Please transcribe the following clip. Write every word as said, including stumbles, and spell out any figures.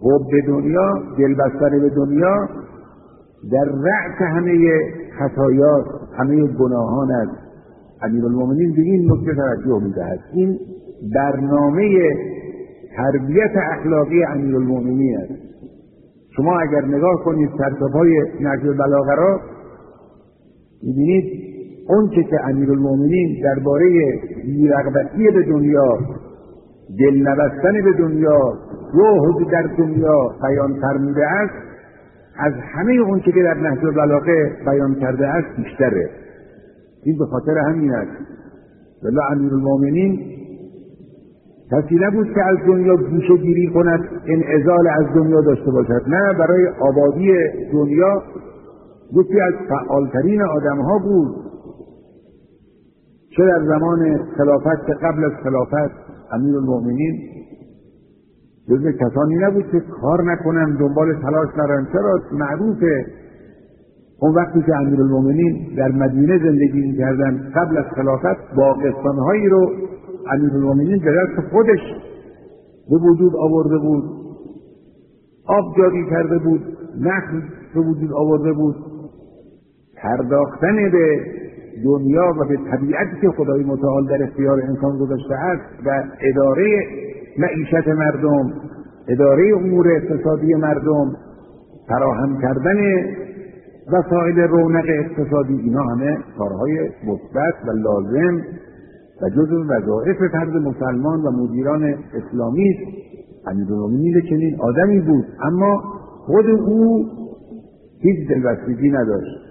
حب دنیا، دلبستن به دنیا در رأس همه خطایاست، همه گناهان است. امیرالمومنین به این نکته توجه می‌دهد. این برنامه تربیت اخلاقی امیرالمومنین است. شما اگر نگاه کنید ترتیب‌های نهج البلاغه را می‌بینید اون چه که امیرالمومنین درباره بی‌رغبتی به دنیا، دل نبستن به دنیا، زهد در دنیا بیان فرموده است، از همه اون چه که در نهج البلاغه بیان کرده است بیشتره. این به خاطر همین است. ولی امیرالمومنین کسی نبود که از دنیا گوشه گیری کند، انعزال از دنیا داشته باشد. نه، برای آبادی دنیا یکی از فعالترین آدم ها بود، چه در زمان خلافت چه قبل از خلافت. امیرالمومنین جزو کسانی نبود که کار نکنن، دنبال تلاش نرن. چرا؟ معروفه اون وقتی که امیرالمومنین در مدینه زندگی می‌کردن قبل از خلافت، باغستان‌هایی رو امیرالمومنین به دست خودش به وجود آورده بود، آب جاری کرده بود، نخل به وجود آورده بود. پرداختن به دنیا و به طبیعتی که خدای متعال در اختیار انسان گذاشته است و اداره معیشت مردم، اداره امور اقتصادی مردم، فراهم کردن وسایل رونق اقتصادی، اینا همه کارهای مثبت و لازم و جزو وظایف فرد مسلمان و مدیران اسلامی است. امیرالمومنین چنین آدمی بود، اما خود او هیچ دلبستگی نداشت.